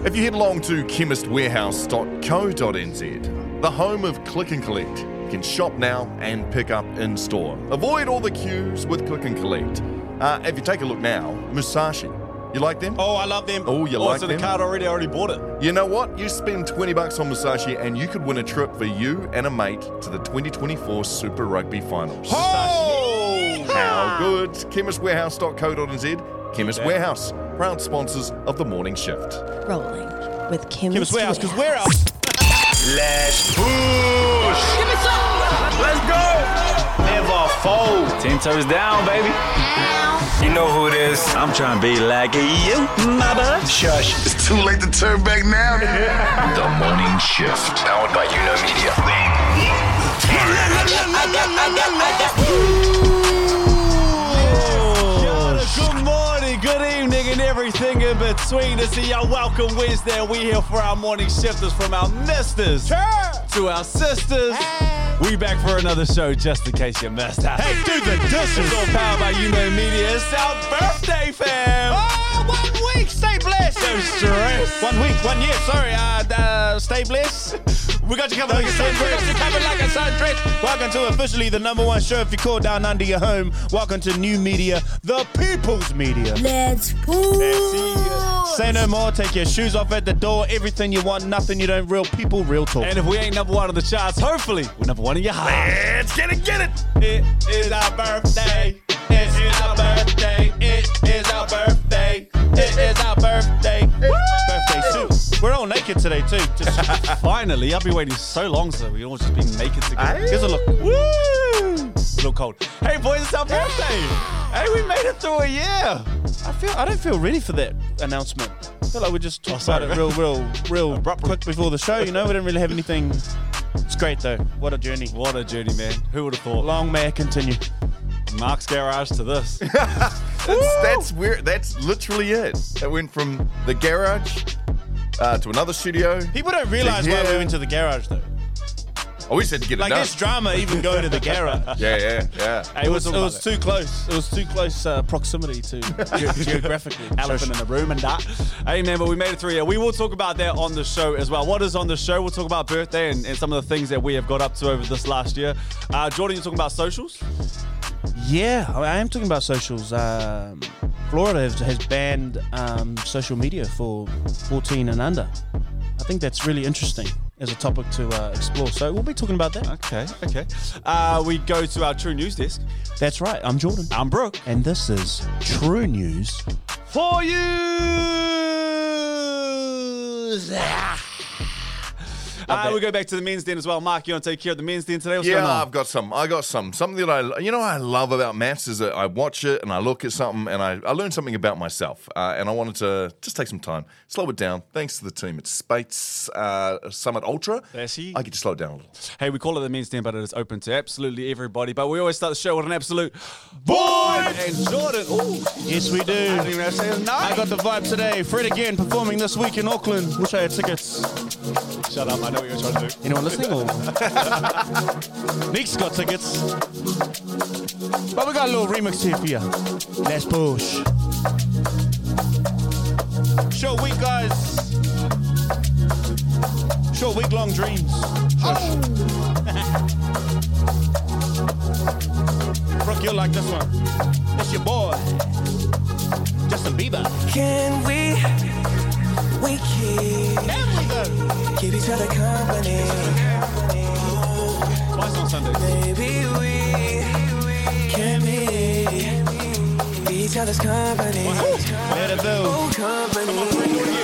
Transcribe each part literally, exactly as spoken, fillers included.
If you head along to chemist warehouse dot co dot n z, the home of Click and Collect, you can shop now and pick up in store. Avoid all the queues with Click and Collect. Uh, if you take a look now, Musashi, you like them? Oh, I love them. Oh, you oh, like it's in them? the card already. I already bought it. You know what? You spend twenty bucks on Musashi and you could win a trip for you and a mate to the twenty twenty-four Super Rugby Finals. Oh! How good? chemist warehouse dot co dot n z. Chemist Yeah. Warehouse, proud sponsors of the morning shift. Rolling with Chemist, Chemist Warehouse, because we're out. Let's push. Give me some. Let's go. Never fold. Ten toes down, baby. You know who it is. I'm trying to be like you, mama. Shush. It's too late to turn back now. The morning shift, powered by Uno Media. Good morning, good evening, and everything in between. This is your welcome Wednesday. We here for our morning shifters, from our misters to our sisters. We back for another show, just in case you missed out. Hey, do the dishes. It's all powered by Uno Media. It's our birthday, fam. Oh, one week. Stay blessed. No stress. One week, one year. Sorry. Uh, uh stay blessed. We got you covered like a We got sundress. you covered like a sundress. Welcome to officially the number one show if you call down under your home. Welcome to New Media, the People's Media. Let's push. Say no more. Take your shoes off at the door. Everything you want, nothing you don't. Real people, real talk. And if we ain't number one on the charts, hopefully we're number one in your heart. Let's get it, get it. It is our birthday. It is our birthday. It is our birthday. It is our birthday. Birthday suit. We're all naked today too. Just Finally, I've been waiting so long, so we all just been naked together. here's a look. Woo! It's a little cold. Hey boys, it's our birthday. Hey, we made it through a year. I feel I don't feel ready for that announcement. I feel like we just talked Oh, sorry, about it real, real, real Abruptly. quick before the show. You know, we didn't really have anything. It's great though. What a journey. What a journey, man. Who would have thought? Long may it continue. Mark's garage to this. That's, that's where. That's literally it. It went from the garage uh, to another studio. People don't realize why we went to the garage though. I wish I had to get Like it done. this drama even going to the garage. Yeah, yeah, yeah. It was, talk it about was that. too close. It was too close uh, proximity to ge- geographically. Elephant in the room and that. Hey man, but we made it through here. We will talk about that on the show as well. What is on the show? We'll talk about birthday and, and some of the things that we have got up to over this last year. Uh, Jordan, you're talking about socials? Yeah, I am talking about socials. Um, Florida has, has banned um, social media for fourteen and under. I think that's really interesting as a topic to uh, explore. So we'll be talking about that. Okay, okay. Uh, we go to our True News desk. That's right. I'm Jordan. I'm Brooke. And this is True News. For you! Uh, we go back to the men's den as well. Mark, you want to take care of the men's den today? What's Yeah, going on? I've got some. I got some. Something that I, you know, I love about maths is that I watch it and I look at something and I, I learn something about myself. Uh, and I wanted to just take some time, slow it down. Thanks to the team at Spates uh, Summit Ultra, That's he. I get to slow it down a little. Hey, we call it the men's den, but it is open to absolutely everybody. But we always start the show with an absolute vibe. And Jordan, ooh, Yes, we I don't do. even have to say his name. I got the vibe today. Fred again performing this week in Auckland. Wish I had tickets. Shut up, I know what you're trying to do. Anyone listening? Or Nick's got tickets. But we got a little remix here for you. Let's push. Short week, guys. Short week, long dreams. Shush. Brooke, you'll like this one. It's your boy, Justin Bieber. Can we, we keep, keep each other company? Twice on Sunday. Maybe we can be, be each other's company. Let it go. Oh, company.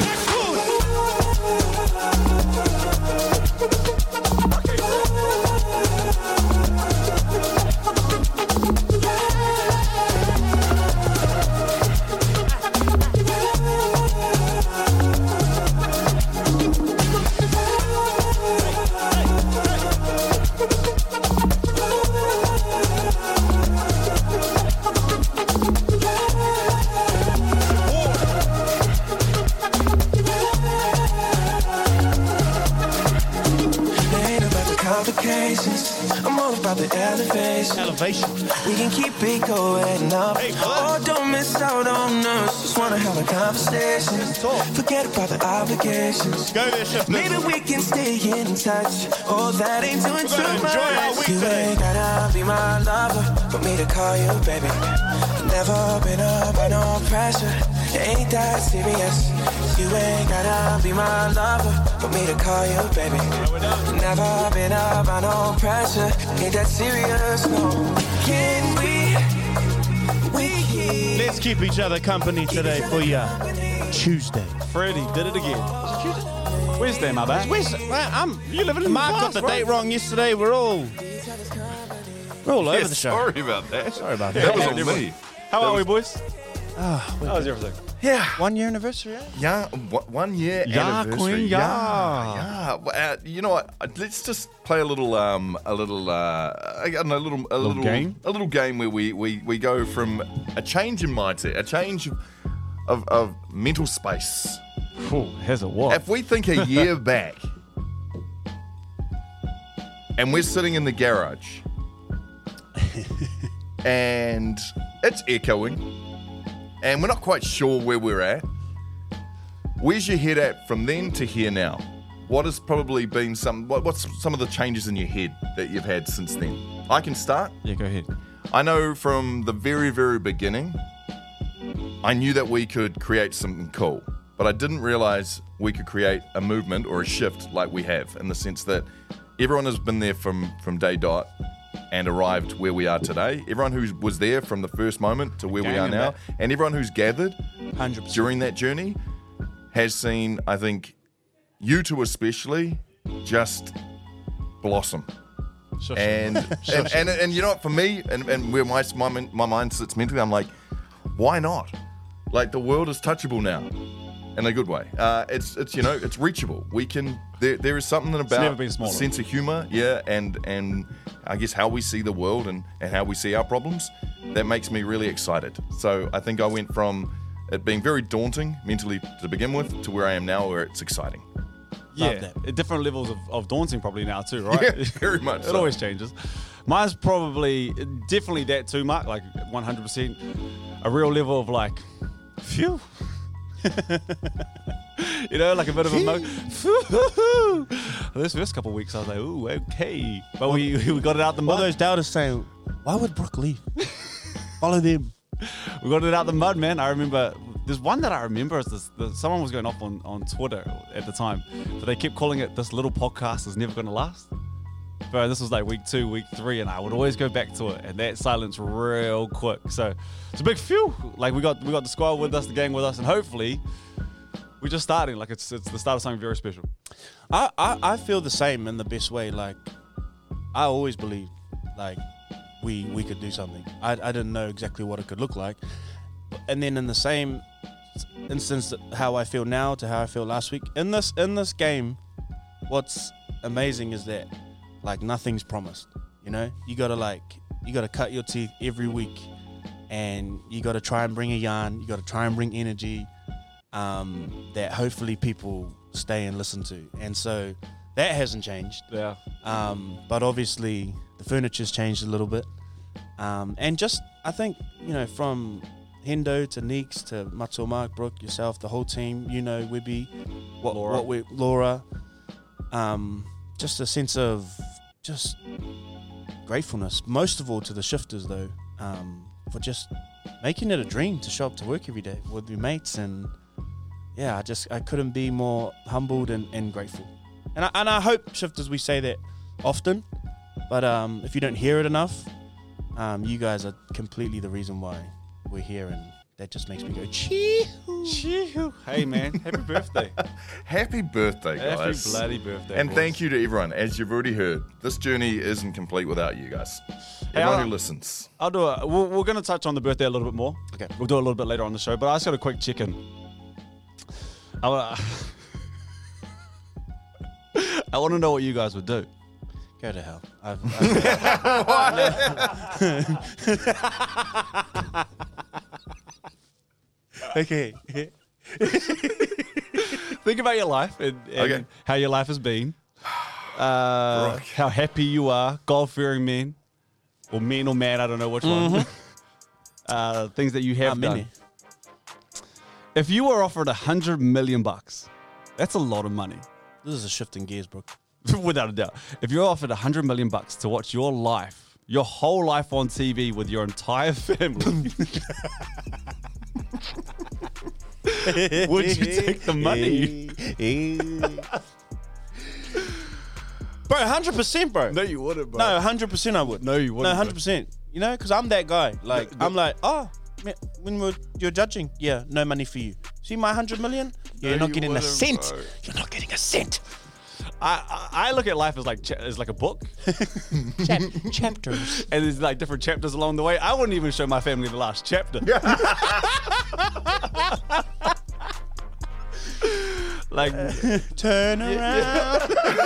I'm all about the elevation. Elevation. We can keep it going up. Hey, oh, don't miss out on us. Just wanna have a conversation. Forget about the obligations. Go there, Shifters. Maybe we can stay in touch. Oh, that ain't doing too gonna enjoy our much. week You today. ain't gotta be my lover for me to call you baby. Never been up by no pressure. Ain't that serious? You ain't gotta be my lover for me to call you baby. Never been up by no pressure. Ain't that serious? No. Can we? We can. Let's keep each other company today for ya. Tuesday. Freddie did it again. Wednesday, my bad. Wednesday. Man, I'm, You living in Mark the got past, the bro. date wrong yesterday. We're all, we're all over Yeah, the show. sorry about that. Sorry about that. That was on me. How That are we, was- boys? Ah, How was everything? Yeah. one year anniversary, eh? Yeah, w- one year Yeah, anniversary. Queen, yeah. yeah. Well, Uh, you know what? Uh, Let's just play a little, um, a little, uh, I don't know, a little, a little, game? a little game where we, we, we go from a change in mindset, a change of, of, of mental space. Oh, has it what? If we think a year back, and we're sitting in the garage, and it's echoing, and we're not quite sure where we're at. Where's your head at from then to here now? What has probably been some, what, what's some of the changes in your head that you've had since then? I can start. Yeah, go ahead. I know from the very, very beginning, I knew that we could create something cool, but I didn't realize we could create a movement or a shift like we have, in the sense that everyone has been there from, from day dot and arrived where we are today. Everyone who was there from the first moment to where we are Gang now, and and everyone who's gathered one hundred percent. during that journey has seen, I think, you two especially, just blossom. Shush. And and, and and you know what, for me, and, and where my, my my mind sits mentally, I'm like, why not? Like, the world is touchable now, in a good way. Uh, it's it's you know it's reachable. We can. There there is something about never been smaller. the sense of humor, yeah, and and I guess how we see the world and and how we see our problems, that makes me really excited. So I think I went from it being very daunting mentally to begin with to where I am now, where it's exciting. yeah, that. at different levels of, of daunting probably now too, right? Yeah, very much It so. always changes. Mine's probably definitely that too, Mark. Like one hundred percent, a real level of like, phew. You know, like a bit of a mo. This first couple of weeks, I was like, ooh, okay, but we we got it out the All mud. those doubters saying, why would Brooke leave? Follow them. We got it out the mud, man. I remember there's one that I remember is this. The, someone was going off on, on Twitter at the time, but they kept calling it "This little podcast is never going to last." But this was like week two, week three, and I would always go back to it, and that silence real quick. So it's a big phew. Like we got we got the squad with us, the gang with us, and hopefully we're just starting. Like it's it's the start of something very special. I, I, I feel the same in the best way. Like, I always believed, like, we we could do something. I, I didn't know exactly what it could look like. And then in the same instance, how I feel now to how I feel last week, in this in this game, what's amazing is that, like, nothing's promised. You know, you gotta like you gotta cut your teeth every week, and you gotta try and bring a yarn. You gotta try and bring energy um, that hopefully people stay and listen to. And so that hasn't changed. Yeah. Um, but obviously the furniture's changed a little bit. Um, and just, I think, you know, from Hendo to Neeks to Matsuo, Mark, Brooke, yourself, the whole team, you know, Wibby, what, Laura. what we, Laura, um, just a sense of just gratefulness. Most of all to the shifters, though, um, for just making it a dream to show up to work every day with your mates. And yeah, I just, I couldn't be more humbled and, and grateful. And I, and I hope, shifters, we say that often, but um, if you don't hear it enough, um, you guys are completely the reason why we're here, and that just makes me go, chee. Chee-hoo. Hey man, happy birthday. Happy birthday, Happy guys. bloody birthday. And boys. thank you to everyone. As you've already heard, this journey isn't complete without you guys. Hey, Everyone I'll- who listens. I'll do it. We're, we're going to touch on the birthday a little bit more. Okay. We'll do it a little bit later on the show, but I just got a quick check-in. I want I want to know what you guys would do. Go to hell. I've, I've okay. Think about your life and, and Okay. how your life has been. Uh, how happy you are, God-fearing men, or men or man, I don't know which one. Uh, things that you have How done. many? If you were offered a hundred million bucks, that's a lot of money. This is a shift in gears, bro. Without a doubt. If you're offered a hundred million bucks to watch your life, your whole life on T V with your entire family, would you take the money? Bro, one hundred percent, bro. No, you wouldn't, bro. No, one hundred percent I would. No, you wouldn't, No, one hundred percent. You know, because I'm that guy. Like, The- the- I'm like, oh, man, when we're, you're judging, yeah, no money for you. See my one hundred million? Yeah, you're not you getting a wouldn't, cent. bro. You're not getting a cent. I, I I look at life as like cha- as like a book, Chap- chapters. and there's like different chapters along the way. I wouldn't even show my family the last chapter. Like, Turn around.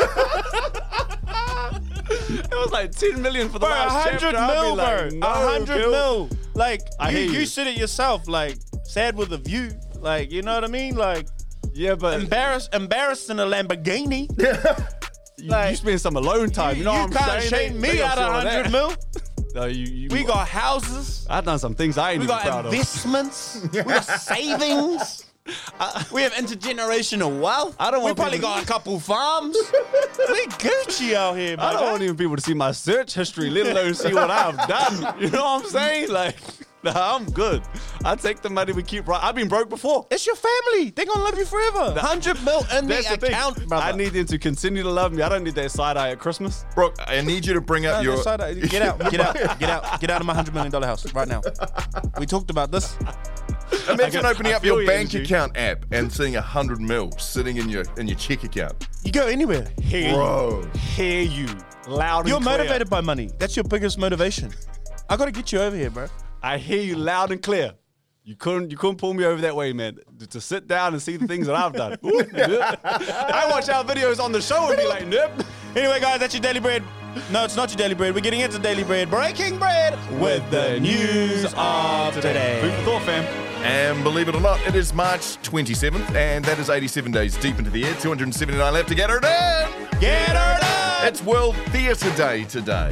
it was like ten million for the Bro, last one hundred chapter. I'd be mil, like, bro. no, one hundred Gil. mil. Like, I you, hear you you. said it yourself. Like, sad with a view. Like, you know what I mean? Like, Yeah, but embarrassed, embarrassed in a Lamborghini. you, like- you spend some alone time. You, know you what I'm can't saying? shame They- me they out got of all one hundred that. mil. No, you, you, We got houses. I've done some things I ain't We even got proud of. investments. We got savings. We have intergenerational wealth. I don't We want probably people- got a couple farms. We Gucci out here, I don't brother. want even people to see my search history, let alone see what I've done. You know what I'm saying? Like, nah, I'm good. I take the money we keep right. I've been broke before. It's your family. They're gonna love you forever. one hundred mil in the That's the thing. account, brother. I need them to continue to love me. I don't need that side eye at Christmas. Brooke, I need you to bring up No, your. no, side eye. Get out, get out, get out, get out of my hundred million dollar house right now. We talked about this. Imagine I opening I up feel your your bank energy. account app and seeing a hundred mil sitting in your in your check account. You go anywhere. Hear Bro. you. Hear you. Loud and You're clear. motivated by money. That's your biggest motivation. I gotta get you over here, bro. I hear you loud and clear. You couldn't you couldn't pull me over that way, man. To sit down and see the things that I've done. Ooh, yep. I watch our videos on the show and be like, nope. Anyway, guys, that's your daily bread. No, it's not your daily bread. We're getting into daily bread. Breaking bread with the news of Food today. for thought, fam. And believe it or not, it is March twenty-seventh, and that is eighty-seven days deep into the year. two hundred seventy-nine left to get her done. Get her done. It's World Theatre Day today.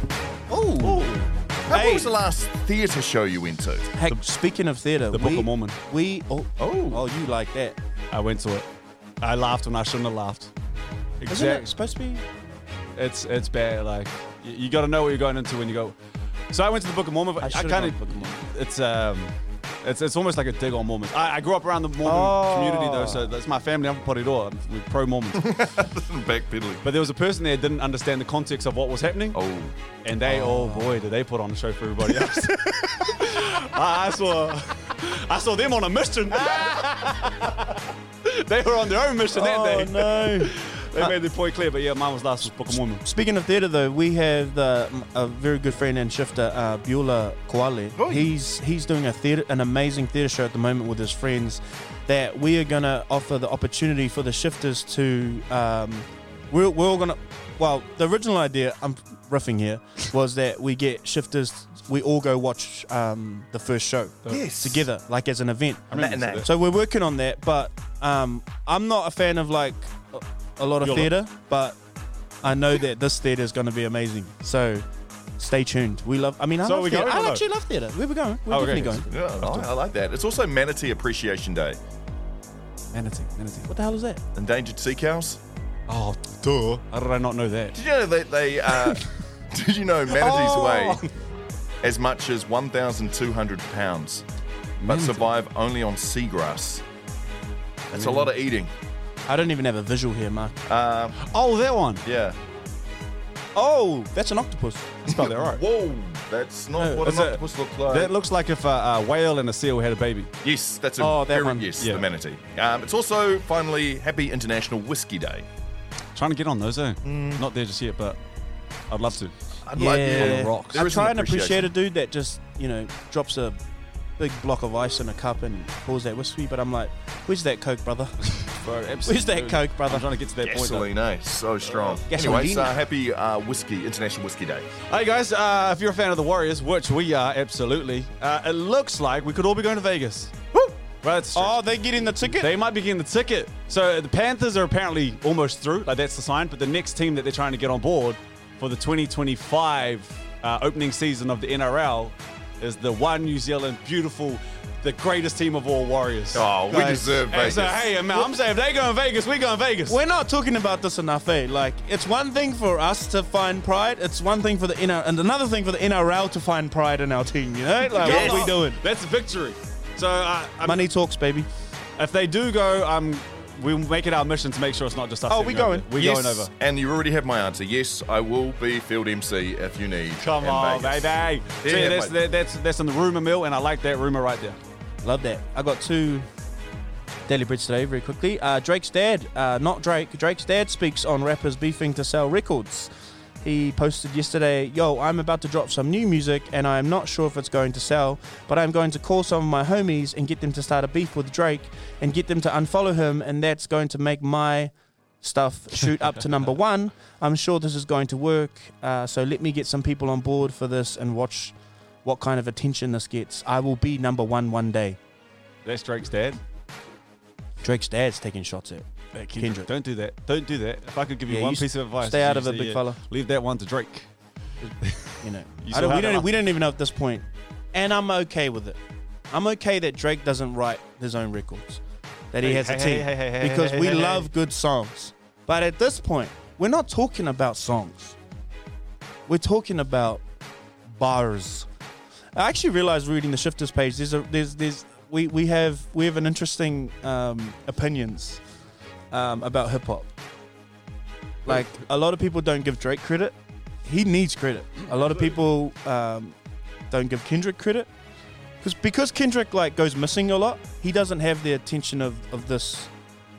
Ooh. How, Hey. What was the last theatre show you went to? Heck, speaking of theatre, The Book we, of Mormon. We oh, Oh. oh you like that? I went to it. I laughed when I shouldn't have laughed. Isn't it Exactly. supposed to be? It's it's bad. Like you, you got to know what you're going into when you go. So I went to the Book of Mormon. I I, should've kind gone to Book of Mormon. It's um, it's it's almost like a dig on Mormons. I, I grew up around the Mormon Oh. community though, so that's my family. I'm from Porirua. We're pro Mormons. Backpedaling. But there was a person there that didn't understand the context of what was happening. Oh. And they, oh, boy, did they put on a show for everybody else. I, I saw, I saw them on a mission. They were on their own mission that Oh day. no. They made the point clear, but yeah, mine was last was Book of Mormon. Speaking of theatre, though, we have the, a very good friend and shifter, uh, Beulah Koale. Oh, yeah. He's he's doing a theatre, an amazing theatre show at the moment with his friends. That we are gonna offer the opportunity for the shifters to. Um, we're we're all gonna. Well, the original idea, I'm riffing here, was that we get shifters. We all go watch um, the first show Yes. together, like as an event. I remember Matinee. you said So we're working on that, but um, I'm not a fan of like a, a lot of You're theatre, but I know that this theatre is going to be amazing. So stay tuned. We love. I mean, I So love we theatre. going or I no? actually love theatre. Where we going? We're Oh, okay. definitely going. Yeah, I, I like that. It's also Manatee Appreciation Day. that. Manatee, manatee. What the hell is that? Endangered sea cows. Oh, duh. How did I not know that? Did you know that they? Uh, did you know manatees Oh. weigh as much as one thousand two hundred pounds, but Manatee. survive only on seagrass? That's a lot of eating. I don't even have a visual here, Mark. Um, Oh, that one. yeah. Oh, that's an octopus. Spelled that right. Whoa, that's not No, what that's an a- octopus looks like. That looks like if a, a whale and a seal had a baby. yes, that's a Oh, that very one. yes, Yeah. the manatee. Um, it's also finally Happy International Whiskey Day. Trying to get on those, eh? Not there just yet, but I'd love to. I'd Yeah, like yeah, rocks. there I is try an and appreciate appreciation. a dude that just you know drops a big block of ice in a cup and pours that whiskey. But I'm like, where's that Coke, brother? Bro, Where's that Coke, brother? I'm trying to get to that point. though. Gasoline, eh? So strong. Gasolina. Anyways, uh, happy uh, whiskey International Whiskey Day. Hey guys, uh, if you're a fan of the Warriors, which we are absolutely, uh, it looks like we could all be going to Vegas. Woo! Right, it's true. Oh, they getting the ticket. They might be getting the ticket. So the Panthers are apparently almost through. Like that's the sign. But the next team that they're trying to get on board for the twenty twenty-five uh, opening season of the N R L is the one New Zealand beautiful, the greatest team of all Warriors. Oh, we deserve Hey, Vegas. so, hey, man, I'm saying if they go in Vegas, we go in Vegas. We're not talking about this enough, eh? Like, it's one thing for us to find pride. It's one thing for the N R L, and another thing for the N R L to find pride in our team, you know? Like, Yes. what are we doing? That's a victory. So uh, I'm- Money talks, baby. if they do go, um, we'll make it our mission to make sure it's not just us. Oh, sitting we going. over there. We Yes, going over. and you already have my answer. Yes, I will be field M C if you need. Come in on, Vegas. baby. Yeah, See, yeah, that's, mate. that, that's, that's in the rumour mill, and I like that rumour right there. Love that. I got two Daily Breads today, very quickly. Uh, Drake's dad, uh, not Drake, Drake's dad speaks on rappers beefing to sell records. He posted yesterday, yo, I'm about to drop some new music and I'm not sure if it's going to sell, but I'm going to call some of my homies and get them to start a beef with Drake and get them to unfollow him, and that's going to make my stuff shoot up to number one. I'm sure this is going to work, uh, so let me get some people on board for this and watch what kind of attention this gets. I will be number one one day. That's Drake's dad. Drake's dad's taking shots at Kendrick. Don't do that. Don't do that. If I could give you Yeah, one you piece of advice, stay out you of it, say, big yeah, fella. Leave that one to Drake. You know, You I still don't, we have don't that we don't even know at this point, and I'm okay with it. I'm okay that Drake doesn't write his own records, that he Hey, has hey, a team, hey, hey, hey, hey, because hey, we hey, hey. love good songs. But at this point, we're not talking about songs. We're talking about bars. I actually realized reading the Shifters page, there's a there's there's we we have we have an interesting um, opinions um, about hip hop. Like, a lot of people don't give Drake credit. He needs credit. A lot of people um, don't give Kendrick credit because because Kendrick like goes missing a lot. He doesn't have the attention of, of this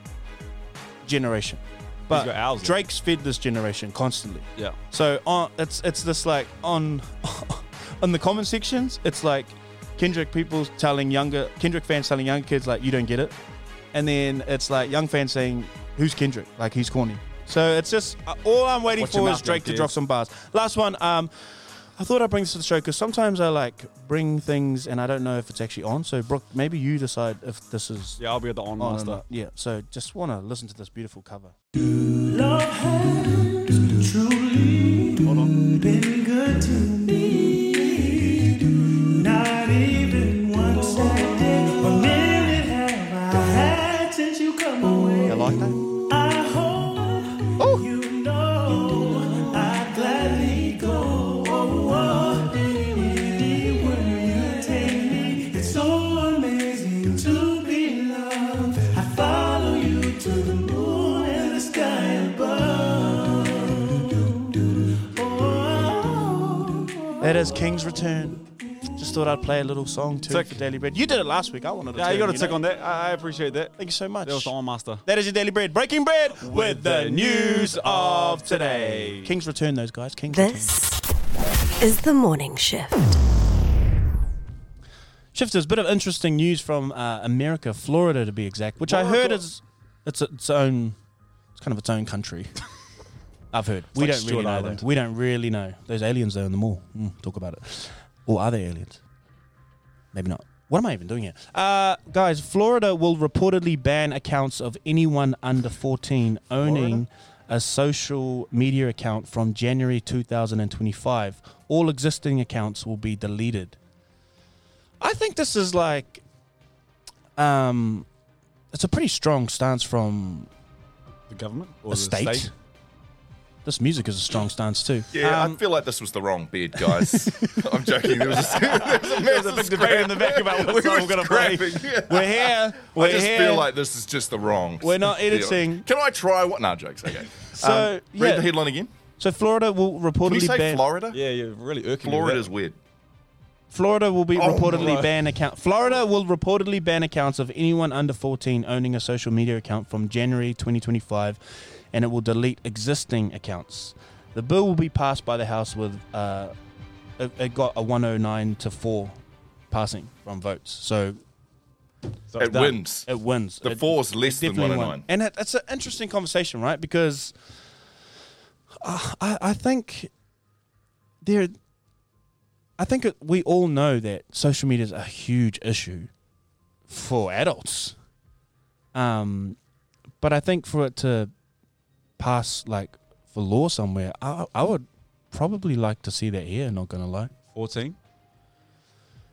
generation. But got ours, Drake's fed this generation constantly. Yeah. So on it's it's this like on on the comment sections, it's like Kendrick people telling younger Kendrick fans telling young kids like, you don't get it, and then it's like young fans saying, who's Kendrick? Like, he's corny. So it's just uh, all I'm waiting Watch your for mouth, is Drake to young drop kids. some bars. Last one. Um, I thought I'd bring this to the show because sometimes I like bring things and I don't know if it's actually on. So Brooke, maybe you decide if this is Yeah, I'll be the on on or master. not. Yeah. So just want to listen to this beautiful cover. Love has truly been good to me. Not even one second or minute have I had since you come away. You like that? I hope you know I'd gladly go anywhere you take me. It's so amazing to be loved. I follow you to the moon and the sky above. Oh. That is King's Return. Just thought I'd play a little song too Tick. for Daily Bread. You did it last week. I wanted to. Yeah, turn, you got to tick know? on that. I I appreciate that. Thank you so much. That was the on master. That is your Daily Bread. Breaking bread with the news of today. King's Return, those guys. King's Return. This is the morning shift. Shifters, bit of interesting news from uh, America, Florida to be exact, which I heard is it's its own, it's kind of its own country. I've heard. we like don't Stewart really know. Island. Though. We don't really know. Those aliens there in the mall. Mm, talk about it. Or are they aliens? Maybe not. What am I even doing here? Uh, guys, Florida will reportedly ban accounts of anyone under fourteen owning a social media account from January two thousand twenty-five. All existing accounts will be deleted. I think this is like, um, it's a pretty strong stance from The government or a the state. This music is a strong stance too. Yeah, Um, I feel like this was the wrong bed, guys. I'm joking. There was a, there was a, There's a big debate in the back about what song we're going to play. we're here. We're I just here. feel like this is just the wrong. We're not deal. editing. Can I try what? No, jokes. Okay. So, Um, yeah. read the headline again. So Florida will Can you reportedly say ban. Florida? Yeah, you're really irking me with Florida's that. weird. Florida will be Oh, reportedly right. ban account. Florida will reportedly ban accounts of anyone under fourteen owning a social media account from January twenty twenty-five, and it will delete existing accounts. The bill will be passed by the House with uh, it, it got a one oh nine to four passing from votes. So So it's It done. wins. it wins. The It- four's less it than definitely one oh won. nine. And it, it's an interesting conversation, right? Because uh, I, I think there, I think it, we all know that social media is a huge issue for adults. Um, but I think for it to pass like for law somewhere, I, I would probably like to see that here. Not gonna lie. fourteen.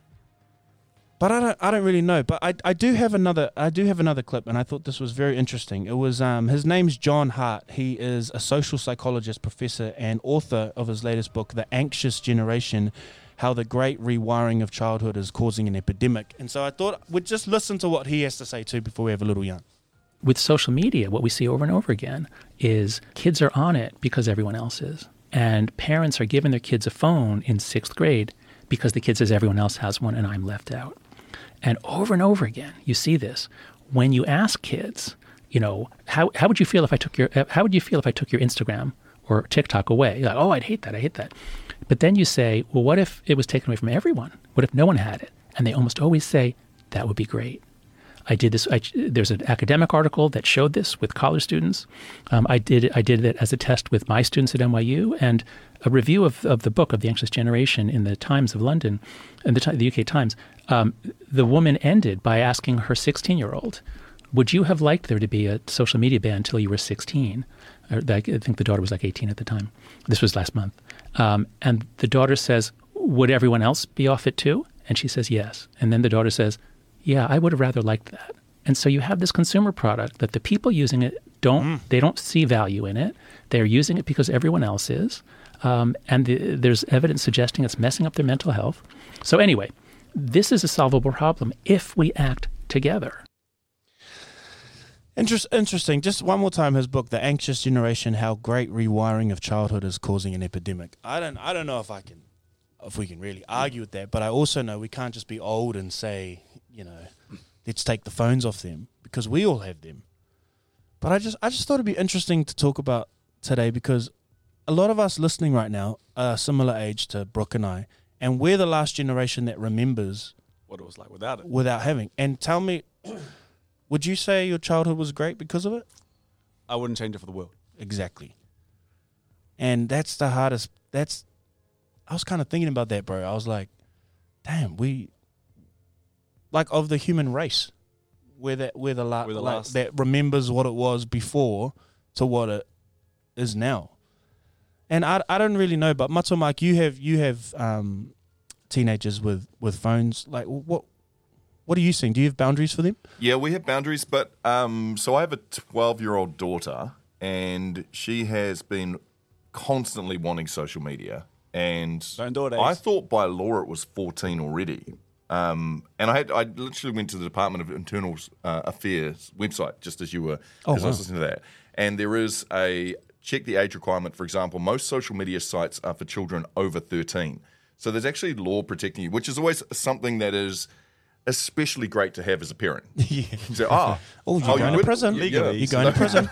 But I don't I don't really know. But I I do have another I do have another clip, and I thought this was very interesting. It was um his name's John Hart. He is a social psychologist, professor, and author of his latest book, The Anxious Generation: How the Great Rewiring of Childhood is Causing an Epidemic. And so I thought we'd just listen to what he has to say too before we have a little yarn. With social media, what we see over and over again is kids are on it because everyone else is. And parents are giving their kids a phone in sixth grade because the kid says everyone else has one and I'm left out. And over and over again, you see this. When you ask kids, you know, how how would you feel if I took your how would you feel if I took your Instagram or TikTok away? You're like, oh, I'd hate that. I hate that. But then you say, well, what if it was taken away from everyone? What if no one had it? And they almost always say, that would be great. I did this. I, there's an academic article that showed this with college students. Um, I did I did it as a test with my students at N Y U, and a review of, of the book of The Anxious Generation in the Times of London, and the, the U K Times. Um, the woman ended by asking her sixteen-year-old, "Would you have liked there to be a social media ban until you were sixteen?" Or, I think the daughter was like eighteen at the time. This was last month, um, and the daughter says, "Would everyone else be off it too?" And she says, "Yes." And then the daughter says, yeah, I would have rather liked that. And so you have this consumer product that the people using it don't, mm. they don't see value in it. They're using it because everyone else is. Um, and the, there's evidence suggesting it's messing up their mental health. So anyway, this is a solvable problem if we act together. Interest, interesting. Just one more time, his book, The Anxious Generation: How Great Rewiring of Childhood is Causing an Epidemic. I don't, I don't know if I can, if we can really argue with that, but I also know we can't just be old and say, you know, let's take the phones off them, because we all have them. But I just I just thought it'd be interesting to talk about today, because a lot of us listening right now are similar age to Brooke and I, and we're the last generation that remembers what it was like without it. Without having. And tell me, would you say your childhood was great because of it? I wouldn't change it for the world. Exactly. And that's the hardest. That's. I was kind of thinking about that, bro. I was like, damn, we. Like, of the human race, we're, that, we're the, la- we're the like, last that remembers what it was before to what it is now. And I, I don't really know, but Mato Mike, you have you have um, teenagers with, with phones. Like, what what are you seeing? Do you have boundaries for them? Yeah, we have boundaries, but um, so I have a twelve-year-old daughter, and she has been constantly wanting social media. And Don't do it, Ace. I thought by law it was fourteen already. Um, and I had, I literally went to the Department of Internal uh, Affairs website just as you were, oh, as wow. I was listening to that. And there is a check the age requirement. For example, most social media sites are for children over thirteen. So there's actually law protecting you, which is always something that is especially great to have as a parent. Yeah. So, ah, oh, you're oh, going you to prison. Yeah, you're going to prison.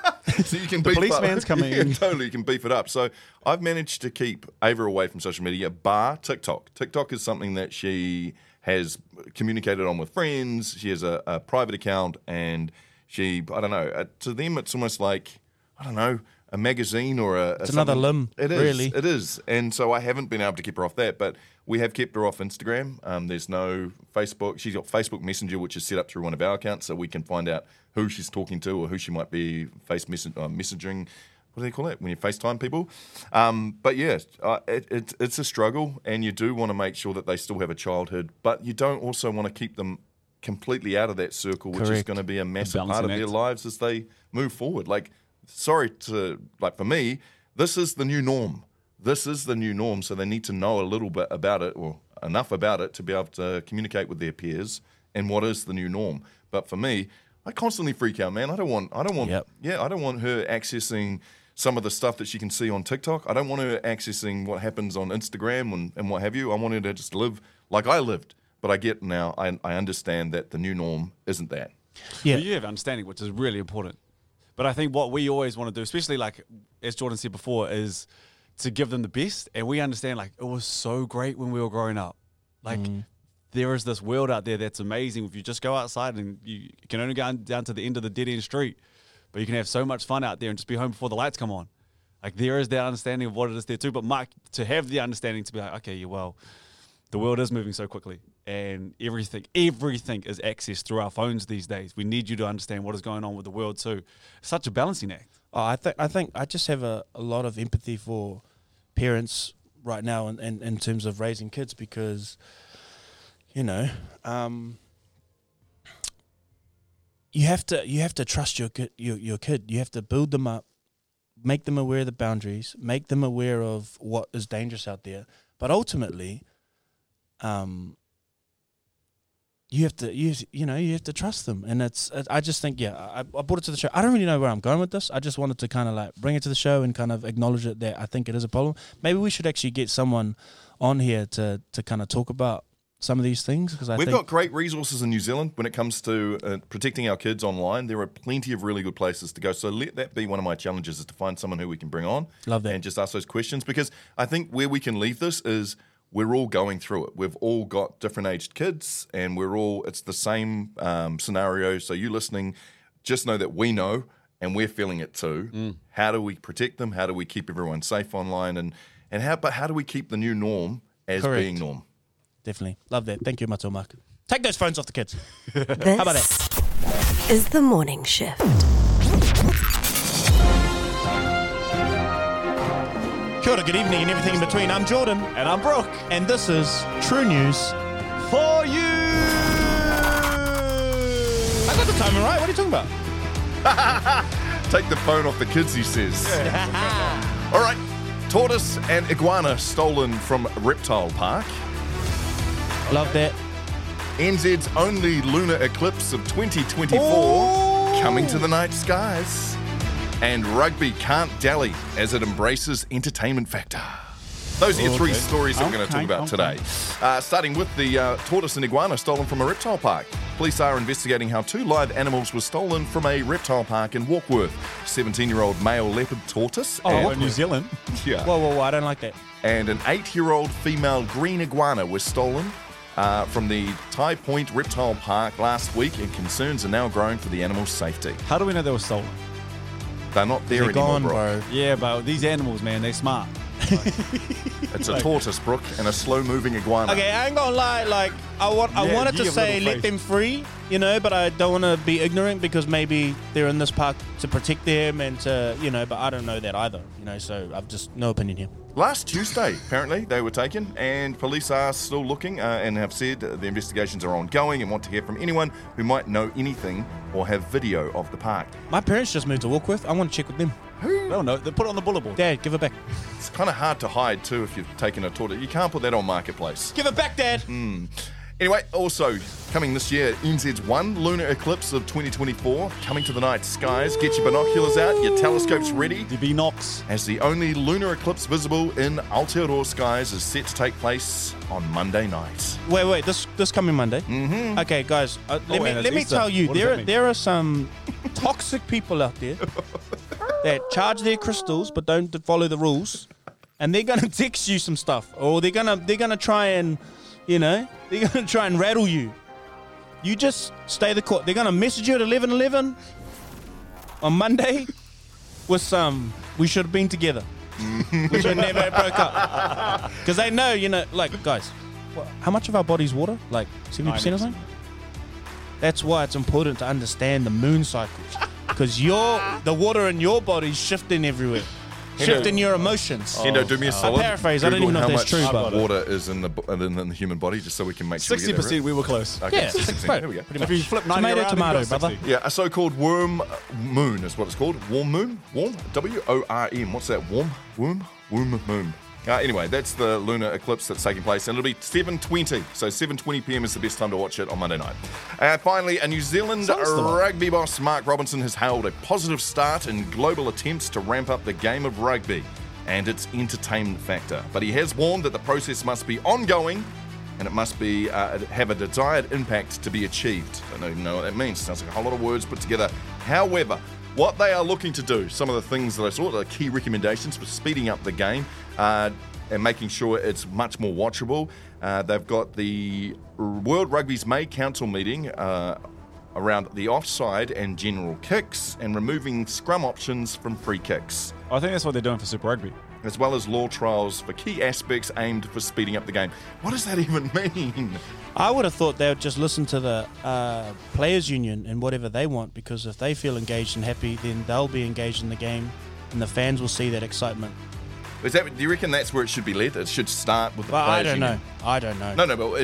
So you can the beef policeman's up. coming. Yeah, totally, you can beef it up. So I've managed to keep Ava away from social media, bar TikTok. TikTok is something that she has communicated on with friends. She has a, a private account, and she, I don't know, uh, to them it's almost like, I don't know, a magazine or a... It's a another limb, It is, really. It is. And so I haven't been able to keep her off that, but we have kept her off Instagram. Um, there's no Facebook. She's got Facebook Messenger, which is set up through one of our accounts, so we can find out who she's talking to or who she might be face mess- uh, messaging. What do they call it when you FaceTime people? Um, but yeah, uh, it, it, it's a struggle, and you do want to make sure that they still have a childhood, but you don't also want to keep them completely out of that circle, which Correct. is going to be a massive balancing part of act. their lives as they move forward. Like, sorry to, like for me, this is the new norm. This is the new norm, so they need to know a little bit about it, or enough about it, to be able to communicate with their peers and what is the new norm. But for me, I constantly freak out, man. I don't want, I don't want, Yep. yeah, I don't want her accessing some of the stuff that she can see on TikTok. I don't want her accessing what happens on Instagram and, and what have you. I want her to just live like I lived. But I get now, I, I understand that the new norm isn't that. Yeah. Well, you have understanding, which is really important. But I think what we always want to do, especially like, as Jordan said before, is to give them the best. And we understand, like, it was so great when we were growing up. Like, mm. there is this world out there that's amazing. If you just go outside, and you can only go down to the end of the dead-end street, but you can have so much fun out there and just be home before the lights come on. Like, there is that understanding of what it is there too. But Mike, to have the understanding to be like, okay, yeah, well, the world is moving so quickly, and everything, everything is accessed through our phones these days. We need you to understand what is going on with the world too. It's such a balancing act. Oh, I think I think I just have a, a lot of empathy for parents right now, in, in, in terms of raising kids, because you know, um, you have to you have to trust your kid, your your kid. You have to build them up, make them aware of the boundaries, make them aware of what is dangerous out there. But ultimately, um, you have to you you know you have to trust them, and it's I just think yeah I, I brought it to the show. I don't really know where I'm going with this. I just wanted to kind of like bring it to the show and kind of acknowledge it that I think it is a problem. Maybe we should actually get someone on here to to kind of talk about some of these things, because I We've think got great resources in New Zealand when it comes to uh, protecting our kids online. There are plenty of really good places to go. So let that be one of my challenges, is to find someone who we can bring on. Love that. And just ask those questions, because I think where we can leave this is we're all going through it. We've all got different aged kids, and we're all, it's the same um, scenario. So you listening, just know that we know, and we're feeling it too. Mm. How do we protect them? How do we keep everyone safe online? And, and how, but how do we keep the new norm as Correct. being norm? Definitely. Love that. Thank you, Mato Mark. Take those phones off the kids. This How about that? is the morning shift. Kia ora, good evening and everything in between. I'm Jordan. And I'm Brooke. And this is True News For you! I got the timing right. What are you talking about? Take the phone off the kids, he says. All right. Tortoise and iguana stolen from Reptile Park. Love that. N Z's only lunar eclipse of twenty twenty-four Oh. coming to the night skies. And rugby can't dally as it embraces entertainment factor. Those are your three Okay. stories that we're going to talk Okay, about okay. today. Uh, starting with the uh, tortoise and iguana stolen from a reptile park. Police are investigating how two live animals were stolen from a reptile park in Warkworth. seventeen-year-old male leopard tortoise Oh, and, in New Zealand. yeah, Whoa, whoa, whoa. I don't like that. and an eight-year-old female green iguana were stolen uh, from the Tie Point Reptile Park last week, and concerns are now growing for the animals' safety. How do we know they were stolen? They're not there They're anymore, gone, Brooke. bro. Yeah, but these animals, man, they smart. It's a tortoise, Brooke, and a slow-moving iguana. Okay, I ain't gonna lie. Like, I want, I Yeah, wanted you to have say little let face. them free, you know, but I don't want to be ignorant, because maybe they're in this park to protect them and to, you know, but I don't know that either, you know. So I've just no opinion here. Last Tuesday, apparently, they were taken, and police are still looking uh, and have said uh, the investigations are ongoing and want to hear from anyone who might know anything or have video of the park. My parents just moved to Warkworth. I want to check with them. No, no, they put it on the bullet board. Dad, give it back. It's kind of hard to hide, too, if you've taken a tortoise. You can't put that on Marketplace. Give it back, Dad. Anyway, also coming this year, N Z's one lunar eclipse of twenty twenty-four coming to the night skies. Get your binoculars out, your telescopes ready, D B Knox. as the only lunar eclipse visible in Aotearoa skies is set to take place on Monday night. Wait, wait. This this coming Monday. Mm-hmm. Okay, guys. Uh, let Oh, me and it's let me Easter. tell you, What does there that are, mean? there are some toxic people out there that charge their crystals but don't follow the rules, and they're gonna text you some stuff, or they're gonna they're gonna try and, you know, they're gonna try and rattle you. You just stay the course. They're gonna message you at eleven eleven on Monday with some "we should have been together." We should never have broke up. Because they know, you know, like, guys, what, how much of our body's water? Like seventy percent or something? That's why it's important to understand the moon cycles. Because your the water in your body's shifting everywhere. Shifting your emotions. Endo, do me a solid. paraphrase, I don't Google even know if how that's much true, but- water is in the bo- in the human body, just so we can make sure we sixty get that right. percent, we were close. Okay, Yeah, sixty percent. right. There we go. Pretty If you flip ninety Tomato, around, tomato, you got brother. sixty. Yeah, a so-called worm moon is what it's called. Warm moon? Warm? W O R M. What's that? Warm? Worm? Worm moon. Uh, anyway, that's the lunar eclipse that's taking place, and it'll be seven twenty. So seven twenty p.m. is the best time to watch it on Monday night. And finally, a New Zealand Sounds the one. rugby boss, Mark Robinson, has hailed a positive start in global attempts to ramp up the game of rugby and its entertainment factor. But he has warned that the process must be ongoing, and it must be uh, have a desired impact to be achieved. I don't even know what that means. Sounds like a whole lot of words put together. However, what they are looking to do, some of the things that I saw, the key recommendations for speeding up the game uh, and making sure it's much more watchable. Uh, they've got the World Rugby's May Council meeting uh, around the offside and general kicks, and removing scrum options from free kicks, I think that's what they're doing for Super Rugby. as well as law trials for key aspects aimed for speeding up the game. What does that even mean? I would have thought they would just listen to the uh, players' union and whatever they want, because if they feel engaged and happy, then they'll be engaged in the game, and the fans will see that excitement. Is that, do you reckon that's where it should be led? It should start with the But I players don't know. union? I don't know. No, no, but it,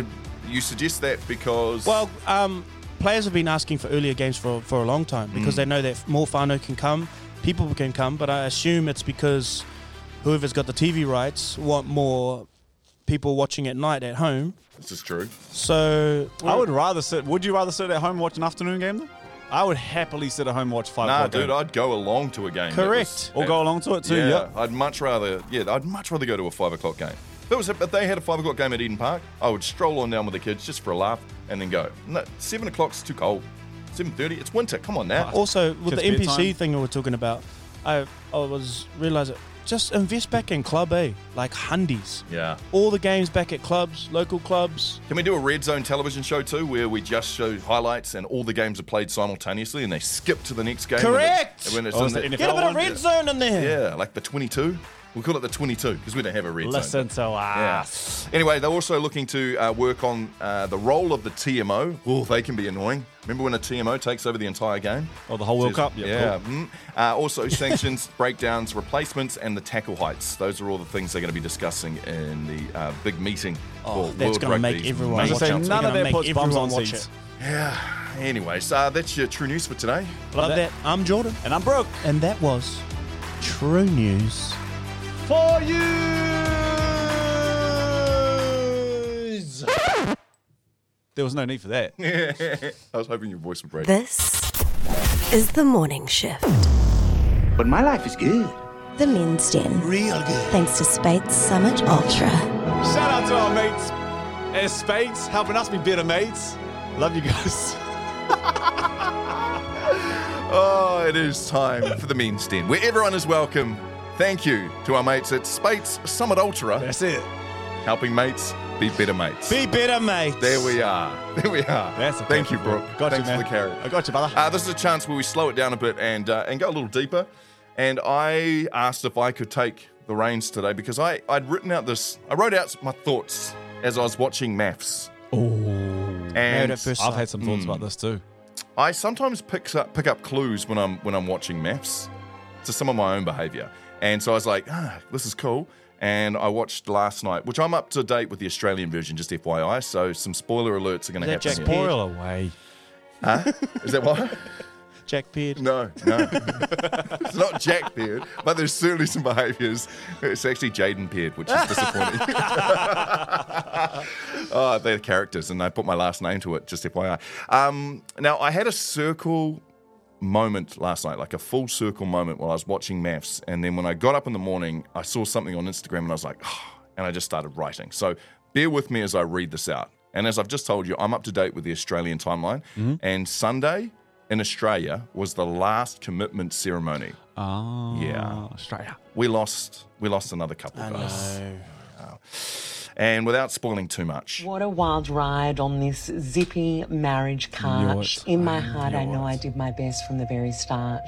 you suggest that because... Well, um, players have been asking for earlier games for, for a long time because mm. they know that more whānau can come, people can come, but I assume it's because whoever's got the T V rights want more people watching at night at home. This is true. So... I would rather sit... Would you rather sit at home and watch an afternoon game, though? I would happily sit at home and watch five nah, o'clock dude, game. I'd go along to a game. Correct. Was, or go along to it too, yeah. yeah. I'd much rather, yeah, I'd much rather go to a five o'clock game. If, it was, if they had a five o'clock game at Eden Park, I would stroll on down with the kids just for a laugh and then go. No, seven o'clock's too cold. seven thirty, it's winter, come on now. Also, with Kids the N P C bedtime. thing we were talking about, I, I was realising, just invest back in club A, like Hundies. Yeah. All the games back at clubs, local clubs. Can we do a Red Zone television show too, where we just show highlights and all the games are played simultaneously and they skip to the next game? Correct! When, it, when it's Oh, in it's the, the Get a bit of one? red zone in there. yeah, like the twenty-two. We'll call it the twenty-two because we don't have a red Listen zone. to Yeah. us. Anyway, they're also looking to uh, work on uh, the role of the T M O. Oh, they can be annoying. Remember when a T M O takes over the entire game? Oh, the whole World Says- Cup? Yeah, Yeah. cool. mm. Uh, also, sanctions, breakdowns, replacements, and the tackle heights. Those are all the things they're going to be discussing in the uh, big meeting. Oh, for that's World gonna make Rugby's everyone main As I say, council. none of Gonna that make puts bums everyone on watch seats. it. Yeah. Anyways, uh, that's your true news for today. Love that. I'm Jordan. And I'm broke. And that was True News. For you! There was no need for that. I was hoping your voice would break. This is The Morning Shift. But my life is good. The Men's Den. Real good. Thanks to Spades Summit Ultra. Shout out to our mates at Spades, helping us be better mates. Love you guys. Oh, it is time for the Men's Den, where everyone is welcome. Thank you to our mates at Spates Summit Ultra, That's it. helping mates be better mates. Be better, mate. There we are. There we are. That's a Thank you, carry, Brooke. Got Thanks you, man. for the carry. I got you, brother. Uh, this is a chance where we slow it down a bit and uh, and go a little deeper. And I asked if I could take the reins today because I, I'd written out this, I wrote out my thoughts as I was watching maths. Oh. Married And at first I've sight. had some thoughts Hmm. about this too. I sometimes pick up, pick up clues when I'm when I'm watching maths to some of my own behaviour. And so I was like, ah, this is cool. And I watched last night, which I'm up to date with the Australian version, just F Y I. So some spoiler alerts are going to Is that happen Jack here. Pearl? away. Huh? Is that what? Jack Beard. No, no. It's not Jack Beard, but there's certainly some behaviours. It's actually Jaden Beard, which is disappointing. Oh, they're characters, and I put my last name to it, just F Y I. Um, now, I had a circle moment last night, like a full circle moment while I was watching maths, and then when I got up in the morning, I saw something on Instagram, and I was like, oh, and I just started writing. So bear with me as I read this out. And as I've just told you, I'm up to date with the Australian timeline, Mm-hmm. and Sunday in Australia was the last commitment ceremony. Oh. Yeah. Australia. We lost we lost another couple, I guys. know. And without spoiling too much, What a wild ride on this zippy marriage Knew cart. it. In my I heart, I knew know it. I did my best from the very start.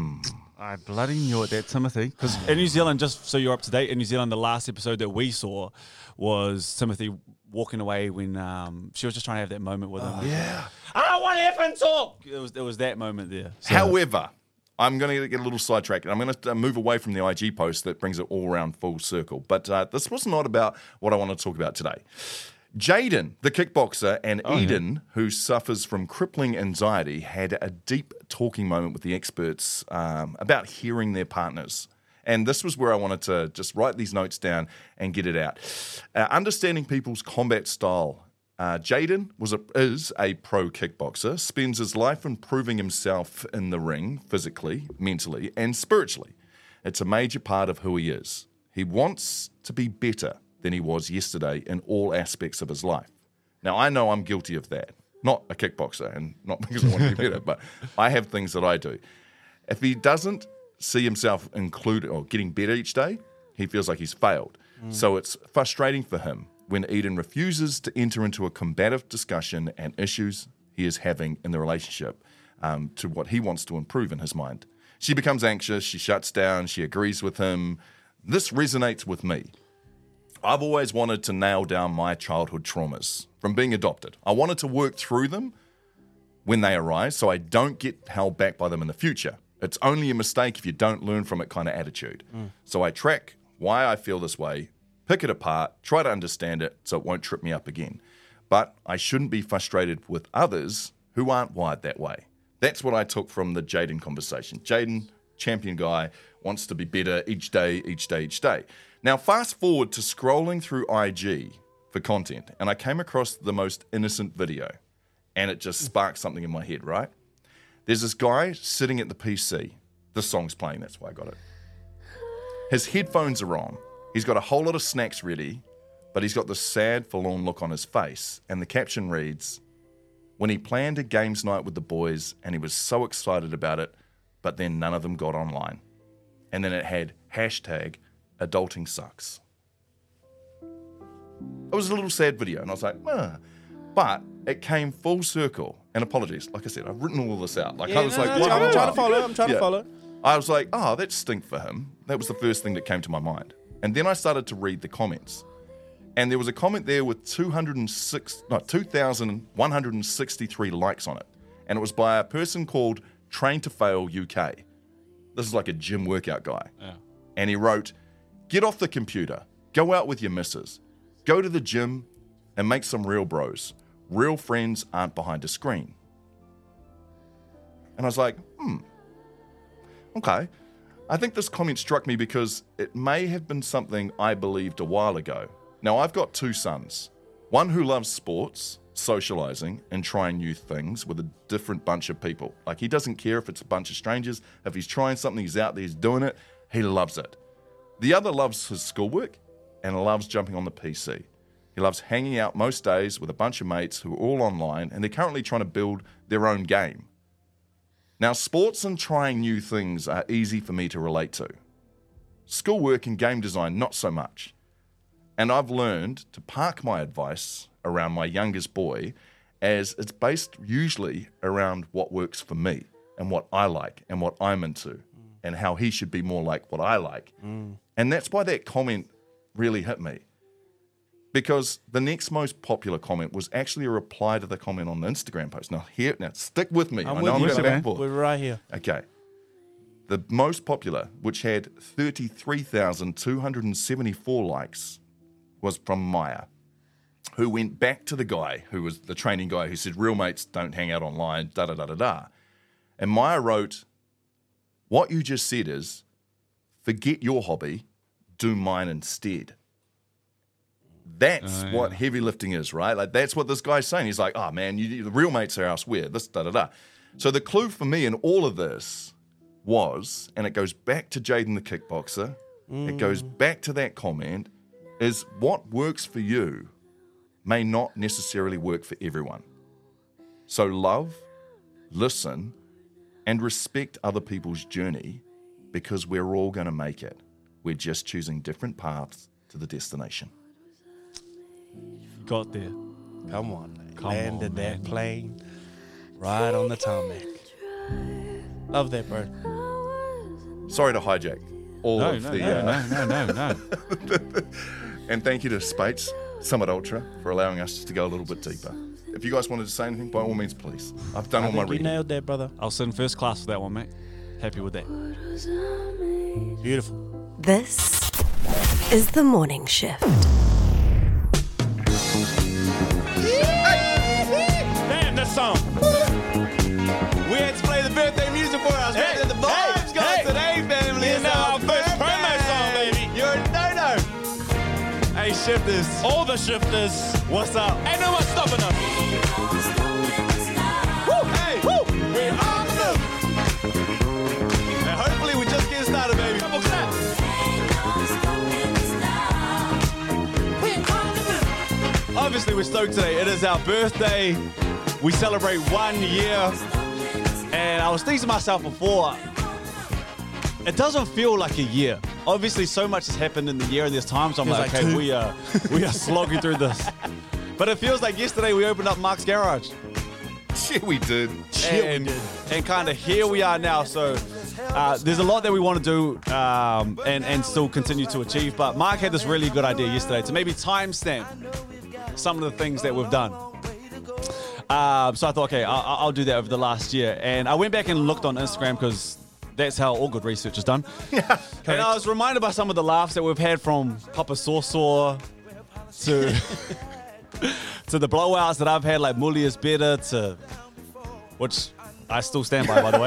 I bloody knew it, that Timothy. Because in New Zealand, just so you're up to date, in New Zealand, the last episode that we saw was Timothy walking away when um, she was just trying to have that moment with him. yeah. I don't want to effing talk. It was, it was that moment there. So- However, I'm going to get a little sidetracked, and I'm going to move away from the I G post that brings it all around full circle. But uh, this was not about what I want to talk about today. Jaden, the kickboxer, and Oh, Eden, who suffers from crippling anxiety, had a deep talking moment with the experts um, about hearing their partners. And this was where I wanted to just write these notes down and get it out. Uh, understanding people's combat style. Uh, Jaden was a, is a pro kickboxer, spends his life improving himself in the ring, physically, mentally, and spiritually. It's a major part of who he is. He wants to be better than he was yesterday in all aspects of his life. Now, I know I'm guilty of that. Not a kickboxer, and not because I want to be better, but I have things that I do. If he doesn't see himself included or getting better each day, he feels like he's failed. Mm. So it's frustrating for him when Eden refuses to enter into a combative discussion and issues he is having in the relationship um, to what he wants to improve in his mind. She becomes anxious, she shuts down, she agrees with him. This resonates with me. I've always wanted to nail down my childhood traumas from being adopted. I wanted to work through them when they arise so I don't get held back by them in the future. It's only a mistake if you don't learn from it kind of attitude. Mm. So I track why I feel this way, pick it apart, try to understand it so it won't trip me up again. but I shouldn't be frustrated with others who aren't wired that way. That's what I took from the Jaden conversation. Jaden, champion guy, wants to be better each day, each day, each day. Now, fast forward to scrolling through I G for content, and I came across the most innocent video, and it just sparked something in my head, right? There's this guy sitting at the P C. The song's playing, that's why I got it. His headphones are on. He's got a whole lot of snacks ready, but he's got this sad, forlorn look on his face. And the caption reads, when he planned a games night with the boys and he was so excited about it, but then none of them got online. And then it had hashtag adulting sucks. It was a little sad video, and I was like, ah. But it came full circle. And apologies, like I said, I've written all this out. Like Yeah, I was no, like, no, wow. I'm trying to follow. I'm trying to follow. I was like, oh, that stink for him. That was the first thing that came to my mind. And then I started to read the comments. And there was a comment there with two hundred six, no, two thousand one hundred sixty-three likes on it. And it was by a person called Train to Fail U K. This is like a gym workout guy. Yeah. And he wrote, get off the computer, go out with your missus, go to the gym and make some real bros. Real friends aren't behind a screen. And I was like, hmm, okay. I think this comment struck me because it may have been something I believed a while ago. Now, I've got two sons. One who loves sports, socializing, and trying new things with a different bunch of people. Like, he doesn't care if it's a bunch of strangers. If he's trying something, he's out there, he's doing it. He loves it. The other loves his schoolwork and loves jumping on the P C. He loves hanging out most days with a bunch of mates who are all online, and they're currently trying to build their own game. Now, sports and trying new things are easy for me to relate to. Schoolwork and game design, not so much. And I've learned to park my advice around my youngest boy, as it's based usually around what works for me and what I like and what I'm into mm. and how he should be more like what I like. Mm. And that's why that comment really hit me. Because the next most popular comment was actually a reply to the comment on the Instagram post. Now, here, now stick with me. I'm I with know I'm you, going man. back and forth. We're right here. Okay. The most popular, which had thirty-three thousand two hundred seventy-four likes, was from Maya, who went back to the guy who was the training guy who said, real mates don't hang out online, da-da-da-da-da. And Maya wrote, what you just said is, forget your hobby, do mine instead. That's oh, yeah. what heavy lifting is, right? Like, that's what this guy's saying. He's like, oh, man, you, the real mates are elsewhere, this, da-da-da. So the clue for me in all of this was, and it goes back to Jaden the kickboxer, mm. it goes back to that comment, is what works for you may not necessarily work for everyone. So love, listen, and respect other people's journey, because we're all going to make it. We're just choosing different paths to the destination. Got there. Come on, man. Come Landed on, that man. plane right on the tarmac. Love that, bro. Sorry to hijack all no, of no, the... no, uh, no, no, no, no. And thank you to Spates, Summit Ultra, for allowing us to go a little bit deeper. If you guys wanted to say anything, by all means, please. I've done I all my think you reading. nailed that, brother. I'll sit in first class for that one, mate. Happy with that. Beautiful. This is the morning shift. Damn, that song. We had to play the birthday music for us. Hey, man. The vibes hey, going hey. today, family. You It's know our our first promo song, baby. You're a no-no. Hey, shifters. All the shifters. What's up? Ain't no one stopping us. Woo, hey, woo. We're on the move. And hopefully we just get started, baby. Double clap. Obviously, we're stoked today. It is our birthday. We celebrate one year. And I was thinking to myself before, it doesn't feel like a year. Obviously, so much has happened in the year, and there's times I'm Feels like, like okay, two. we are, we are slogging through this. But it feels like yesterday we opened up Mark's Garage. Shit, we did. And, and kind of here we are now. So uh, there's a lot that we want to do um, and, and still continue to achieve. But Mark had this really good idea yesterday to maybe timestamp some of the things that we've done. Um, so I thought, okay, I'll, I'll do that over the last year. And I went back and looked on Instagram because that's how all good research is done. Yeah. And I was reminded by some of the laughs that we've had from Papa Sawsaw to to the blowouts that I've had, like Mully is better, to which I still stand by, by the way.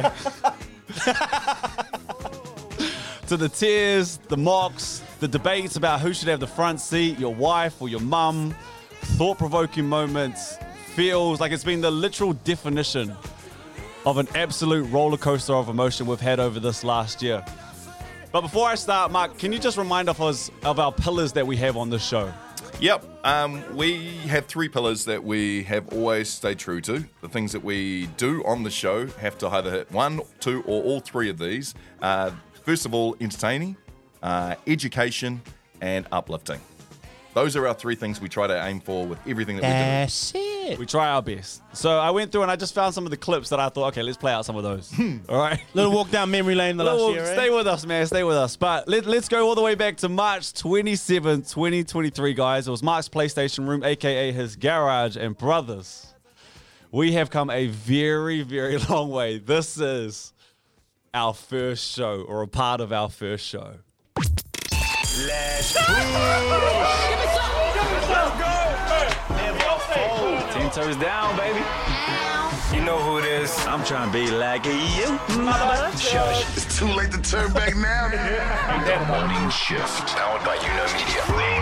To the tears, the mocks, the debates about who should have the front seat, your wife or your mum, thought-provoking moments, feels like it's been the literal definition of an absolute roller coaster of emotion we've had over this last year. But before I start, Mark, can you just remind us of our pillars that we have on this show? Yep. Um, we have three pillars that we have always stayed true to. The things that we do on the show have to either hit one, two, or all three of these. Uh, first of all, entertaining, uh, education, and uplifting. Those are our three things we try to aim for with everything that That's we do. it. We try our best. So I went through and I just found some of the clips that I thought, okay, let's play out some of those. All right. Little walk down memory lane the Little- last year, Stay eh? with us, man. Stay with us. But let, let's go all the way back to March twenty-seventh, twenty twenty-three, guys. It was Mark's PlayStation room, a k a his garage. And brothers, we have come a very, very long way. This is our first show, or a part of our first show. Let's Ten toes down, baby. You know who it is. I'm trying to be like you, mother. Shush. It's too late to turn back now. The morning shift. Powered by You Know Media.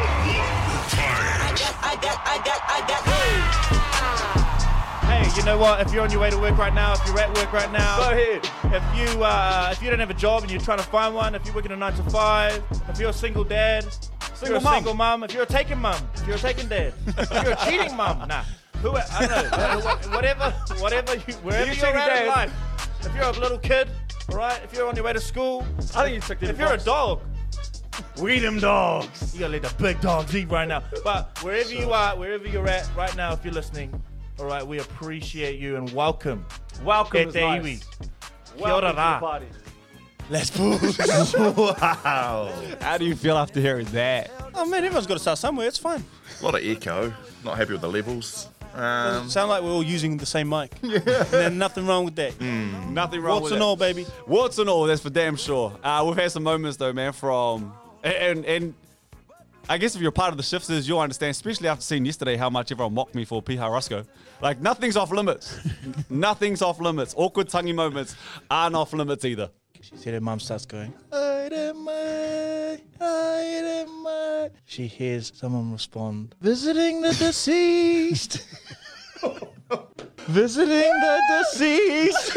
I got, I got, I got. Hey, you know what? If you're on your way to work right now, if you're at work right now, Go ahead. If you uh, if you don't have a job and you're trying to find one, if you're working a nine to five, if you're a single dad, if you're a mum. single mum, if you're a taking mum, if you're a taking dad, if you're a cheating mum, nah, who I don't know, whatever, whatever you, wherever You you're cheating at in dad. life. If you're a little kid, all right. If you're on your way to school, I think you took the if you're a dog, we them dogs. You gotta let the big dogs eat right now. But wherever you are, wherever you're at right now, if you're listening, all right, we appreciate you and welcome. Welcome is Te nice. iwi. Kia Welcome ora to the rā. party. Let's push. Wow. How do you feel after hearing that? Oh man, everyone's got to start somewhere. It's fine. A lot of echo. Not happy with the levels. Um, Sound like we're all using the same mic. Yeah. And there's nothing wrong with that. Nothing wrong What's with and it. all, baby. Warts and all, that's for damn sure. Uh, we've had some moments though, man, from and, and and I guess if you're part of the shifters, you'll understand, especially after seeing yesterday how much everyone mocked me for Piha Roscoe. Like nothing's off limits. Nothing's off limits. Awkward tonguey moments aren't off limits either. She said her mum starts going, I don't mind, I don't mind. She hears someone respond, visiting the deceased. Visiting the deceased.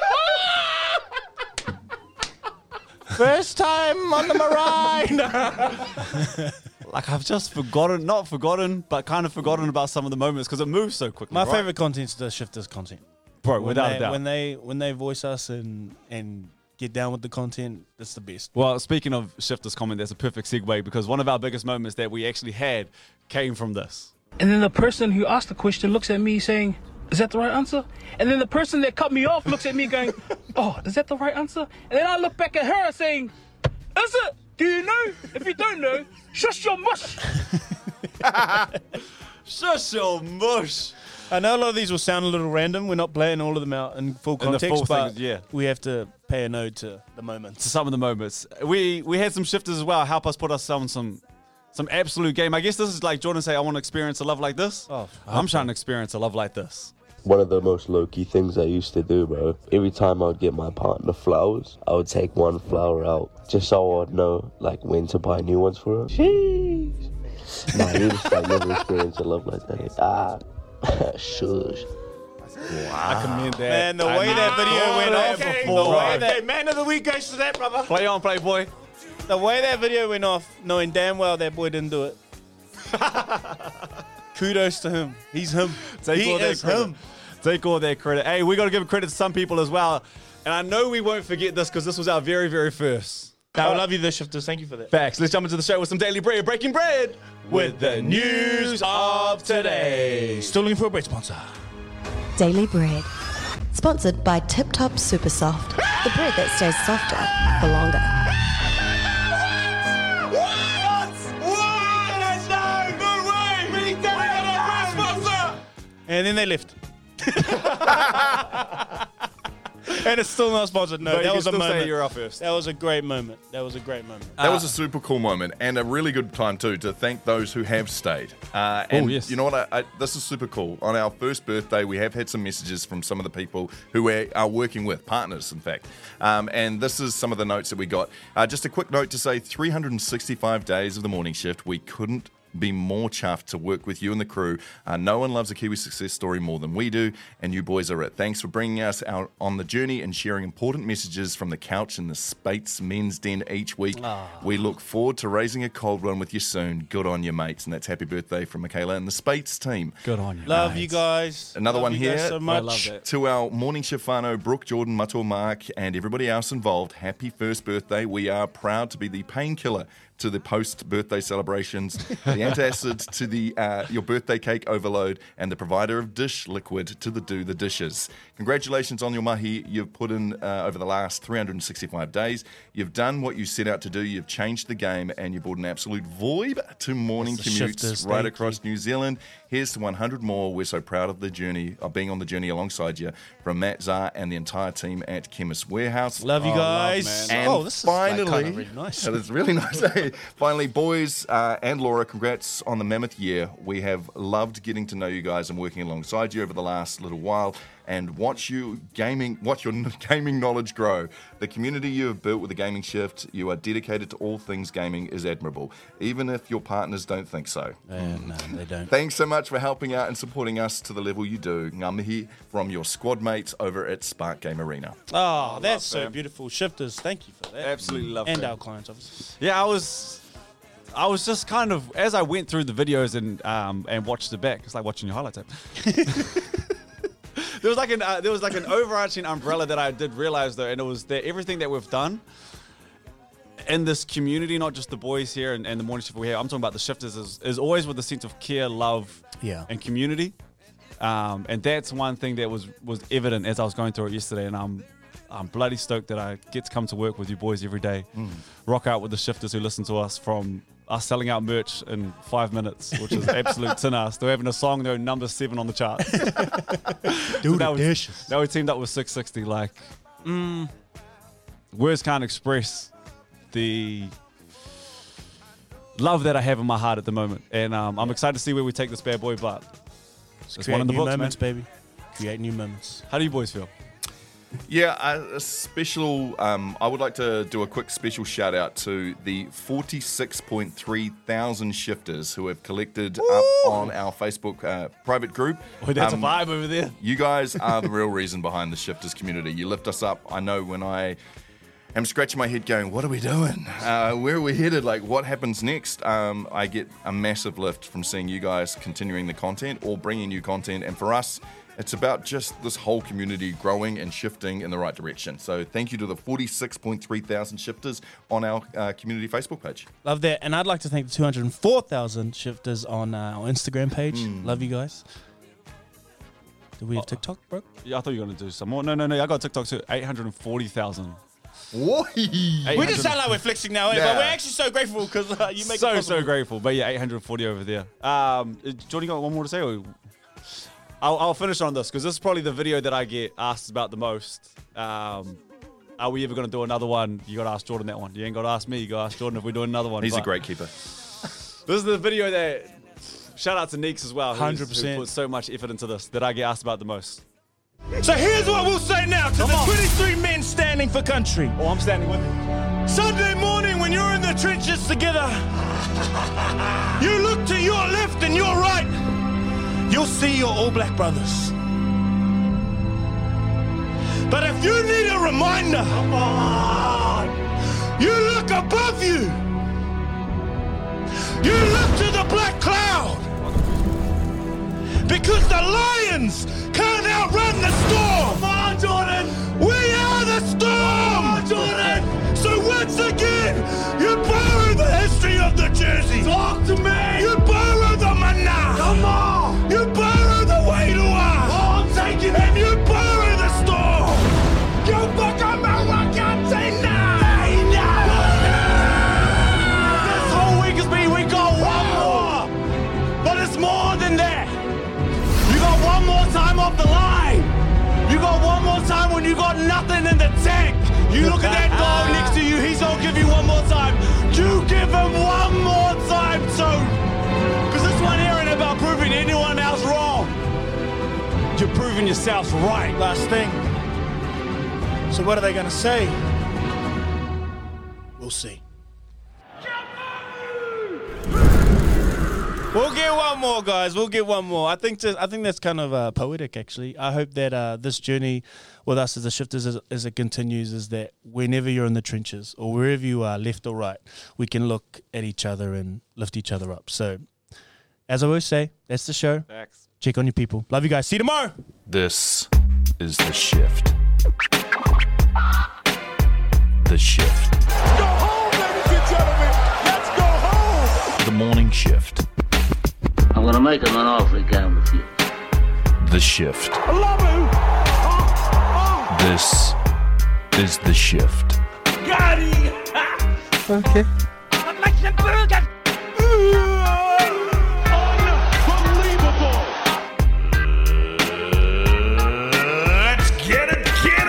First time on the marine. Like I've just forgotten, not forgotten, but kind of forgotten about some of the moments because it moves so quickly. My right? favorite content's the shifters content. Bro, When without they, a doubt. When they when they voice us and and get down with the content, that's the best. Well, speaking of shifters comment, that's a perfect segue because one of our biggest moments that we actually had came from this. And then the person who asked the question looks at me saying, is that the right answer? And then the person that cut me off looks at me going, oh, is that the right answer? And then I look back at her saying, is it? Do you know? If you don't know, shush your mush. Shush your mush. I know a lot of these will sound a little random. We're not playing all of them out in full In the context, full but thing, yeah. we have to pay a nod to the moments. To some of the moments. We we had some shifters as well help us put us on some some absolute game. I guess this is like Jordan say, I want to experience a love like this. Oh, I'm trying to experience a love like this. One of the most low-key things I used to do, bro. Every time I would get my partner flowers, I would take one flower out just so I'd know like when to buy new ones for her. Jeez. Nah, you just like never experienced a love like that. Ah, shush. I commend that. Man, the I way that video never went thought off, that the before, way bro. that man of the week goes to that, brother. Play on, Playboy. The way that video went off, knowing damn well that boy didn't do it. Kudos to him. He's him. Take he all that is credit. him. Take all that credit. Hey, we got to give credit to some people as well. And I know we won't forget this because this was our very, very first. I love you, the shifters. Thank you for that. Facts. Let's jump into the show with some Daily Bread. Breaking bread with the news of today. Still looking for a bread sponsor. Daily Bread. Sponsored by Tip Top Super Soft, the bread that stays softer for longer. And then they left. And it's still not sponsored. No, But you that can was a still say moment. you're up first. That was a great moment. That was a great moment. That was a super cool moment and a really good time too to thank those who have stayed. Uh, and Oh, yes. you know what? I, I, this is super cool. On our first birthday, we have had some messages from some of the people who we are working with, partners, in fact. Um, and this is some of the notes that we got. Uh, just a quick note to say, three hundred sixty-five days of the morning shift. We couldn't be more chuffed to work with you and the crew. Uh, no one loves a Kiwi success story more than we do, and you boys are it. Thanks for bringing us out on the journey and sharing important messages from the couch in the Spates Men's Den each week. Oh. We look forward to raising a cold one with you soon. Good on you, mates. And that's happy birthday from Michaela and the Spates team. Good on you. Love mates. you guys. Another Love one you guys here. so I much. love that. To our morning shift whānau, Brooke, Jordan, Mato, Mark, and everybody else involved, happy first birthday. We are proud to be the painkiller to the post-birthday celebrations, the antacid to the uh, your birthday cake overload, and the provider of dish liquid to the do the dishes. Congratulations on your mahi you've put in uh, over the last three hundred sixty-five days. You've done what you set out to do. You've changed the game, and you brought an absolute vibe to morning That's the commutes shifters, right thank across New Zealand. Here's to one hundred more. We're so proud of the journey, of being on the journey alongside you, from Matt Czar and the entire team at Chemist Warehouse. Love you Oh, love, guys. And oh, this is like finally, kind of really nice. That is really nice. eh? Finally, boys uh, and Laura, congrats on the mammoth year. We have loved getting to know you guys and working alongside you over the last little while, and watch you gaming, watch your gaming knowledge grow. The community you have built with the Gaming Shift, you are dedicated to all things gaming, is admirable, even if your partners don't think so. Yeah, no, they don't. Thanks so much for helping out and supporting us to the level you do. Ngā mihi from your squad mates over at Spark Game Arena. Oh, that's so fam. beautiful. Shifters, thank you for that. Absolutely love And fam. our clients, obviously. Yeah, I was, I was just kind of, as I went through the videos and um, and watched it back, it's like watching your highlight tape. there was like an uh, there was like an overarching umbrella that I did realize though, and it was that everything that we've done in this community, not just the boys here and, and the morning shift we have, I'm talking about the shifters, is, is always with a sense of care, love, Yeah. and community. Um, and that's one thing that was was evident as I was going through it yesterday, and I'm I'm bloody stoked that I get to come to work with you boys every day. Mm. Rock out with the shifters who listen to us, from us selling out merch in five minutes, which is absolute tin-ass, to having a song that number seven on the charts. Do So the was, dishes. Now we teamed up with six sixty. Like, mm, words can't express the love that I have in my heart at the moment. And um, I'm excited to see where we take this bad boy, but it's Create one in the new books, moments, man. baby. Create new moments. How do you boys feel? Yeah, a, a special. Um, I would like to do a quick special shout out to the forty-six point three thousand shifters who have collected Woo! up on our Facebook uh, private group. Oh, that's Um, a vibe over there. You guys are the real reason behind the shifters community. You lift us up. I know when I am scratching my head going, what are we doing? Uh, where are we headed? Like, what happens next? Um, I get a massive lift from seeing you guys continuing the content or bringing new content. And for us, it's about just this whole community growing and shifting in the right direction. So thank you to the forty-six point three thousand shifters on our uh, community Facebook page. Love that. And I'd like to thank the two hundred four thousand shifters on uh, our Instagram page. Mm. Love you guys. Do we have TikTok, bro? Yeah, I thought you were going to do some more. No, no, no. I got TikTok too. eight hundred forty thousand. Whoa! We just sound like we're flexing now, eh? Yeah. But we're actually so grateful because uh, you make so, it possible. so grateful. But yeah, eight hundred forty over there. Um, Jordan, got one more to say? Or I'll, I'll finish on this because this is probably the video that I get asked about the most. Um, are we ever going to do another one? You got to ask Jordan that one. You ain't got to ask me. You got to ask Jordan if we're doing another one. He's But a great keeper. This is the video that, shout out to Neeks as well, who's- one hundred percent. who put so much effort into this, that I get asked about the most. So here's what we'll say now to Come the on. twenty-three men standing for country. Oh, I'm standing with you. Sunday morning when you're in the trenches together, you look to your left and your right, you'll see your All Black brothers. But if you need a reminder, come on, you look above you. You look to the black cloud. Because the lions can't outrun the storm. Come on, Jordan. We are the storm. Come on, Jordan. So once again, you borrow the history of the jersey. Talk to me. You borrow the mana. Come on. You borrow the Wairua. Oh, I'm taking it. And you borrow the storm. You Bukamawakatina. This whole week has been, we got one more. But it's more than that. You got one more time off the line. You got one one more time. You give him one more time too. Because this one here ain't about proving anyone else wrong. You're proving yourselves right. Last thing. So what are they going to say? We'll see. We'll get one more, guys. We'll get one more. I think just, I think that's kind of uh, poetic, actually. I hope that uh, this journey with us as the Shifters, as, as it continues, is that whenever you're in the trenches or wherever you are, left or right, we can look at each other and lift each other up. So, as I always say, that's the show. Thanks. Check on your people. Love you guys. See you tomorrow. This is The Shift. The Shift. Go home, ladies and gentlemen. Let's go home. The Morning Shift. I'm going to make him an offer again with you. The Shift. I love you. Oh, oh. This is The Shift. Got it. Okay. I'd like some burgers. Unbelievable. Let's get it, get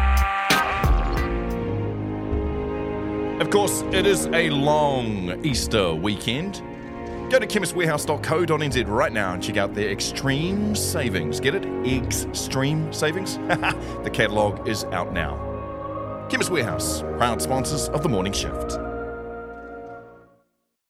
it. Of course, it is a long Easter weekend. Go to chemist warehouse dot co dot n z right now and check out their extreme savings. Get it? Extreme savings? The catalogue is out now. Chemist Warehouse, proud sponsors of The Morning Shift.